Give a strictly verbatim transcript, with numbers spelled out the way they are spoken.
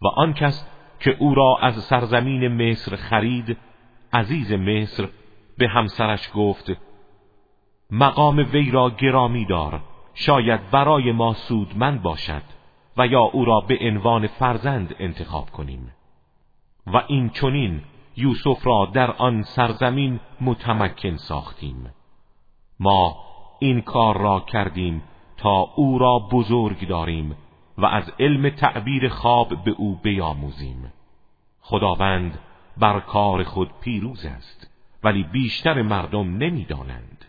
و آن کس که او را از سرزمین مصر خرید، عزیز مصر به همسرش گفت مقام وی را گرامی دار، شاید برای ما سودمند باشد و یا او را به عنوان فرزند انتخاب کنیم. و این چنین یوسف را در آن سرزمین متمکن ساختیم. ما این کار را کردیم تا او را بزرگ داریم و از علم تعبیر خواب به او بیاموزیم. خداوند بر کار خود پیروز است، ولی بیشتر مردم نمی‌دانند.